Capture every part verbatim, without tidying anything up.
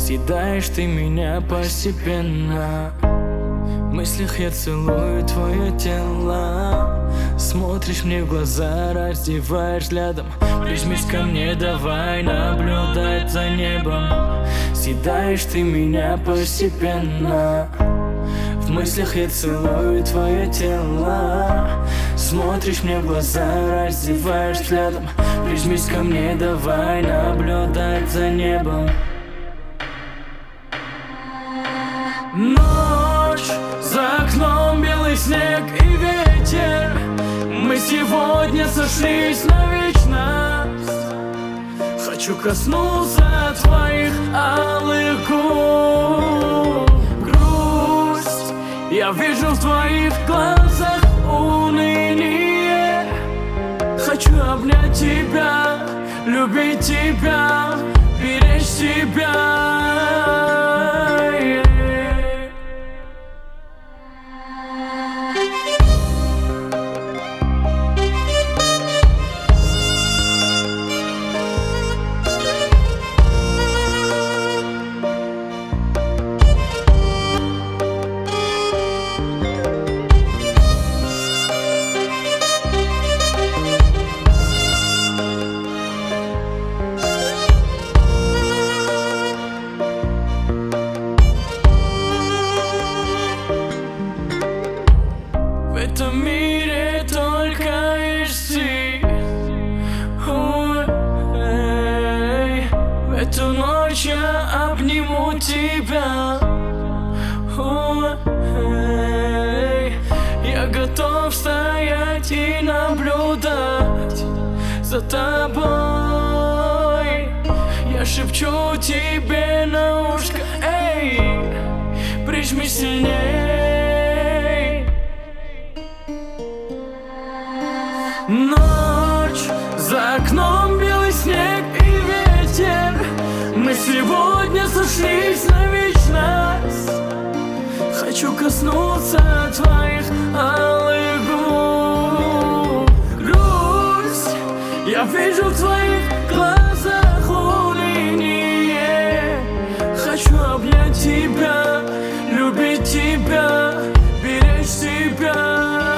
съедаешь ты меня постепенно. В мыслях я целую твое тело. Смотришь мне в глаза, раздеваешь взглядом. Прижмись ко мне, давай наблюдать за небом. Съедаешь ты меня постепенно. В мыслях я целую твое тело. Смотришь мне в глаза, раздеваешь взглядом. Прижмись ко мне, давай наблюдать за небом. Ночь, за окном белый снег и ветер. Мы сегодня сошлись на вечность. Хочу коснуться твоих алых губ. Грусть я вижу в твоих глазах, уныние. Хочу обнять тебя, любить тебя, беречь тебя. В этом мире только лишь ты. Ой, в эту ночь я обниму тебя. Ой, я готов стоять и наблюдать за тобой. Я шепчу тебе на ушко, эй, прижми сильней. Ночь, за окном белый снег и ветер. Мы сегодня сошлись на вечность. Хочу коснуться твоих алых губ. Грусть я вижу в твоих глазах, уныние. Хочу обнять тебя, любить тебя, беречь тебя.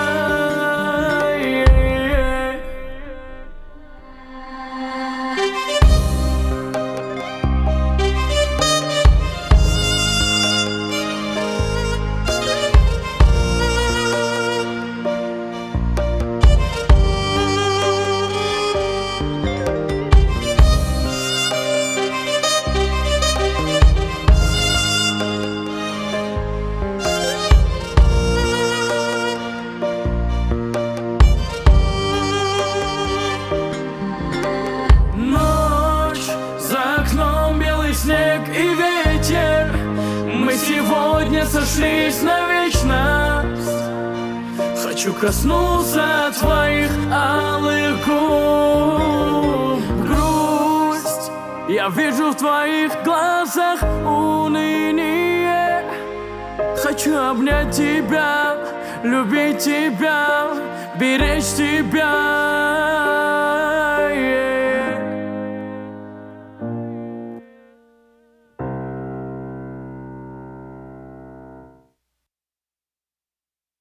Снег и ветер. Мы сегодня сошлись на вечность. Хочу коснуться твоих алых губ. Грусть я вижу в твоих глазах, уныние. Хочу обнять тебя, любить тебя, беречь тебя.